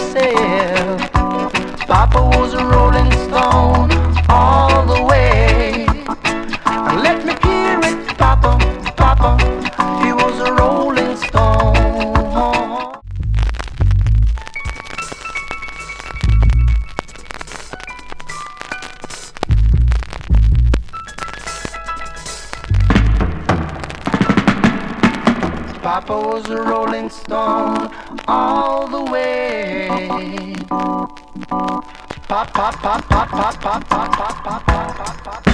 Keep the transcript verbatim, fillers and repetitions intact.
himself. Papa was a rolling stone all the way. Let me hear it, Papa, Papa, he was a rolling stone. Papa was a rolling stone all the way. Pop, pop, pop, pop, pop, pop, pop, pop, pop, pop, pop, pop.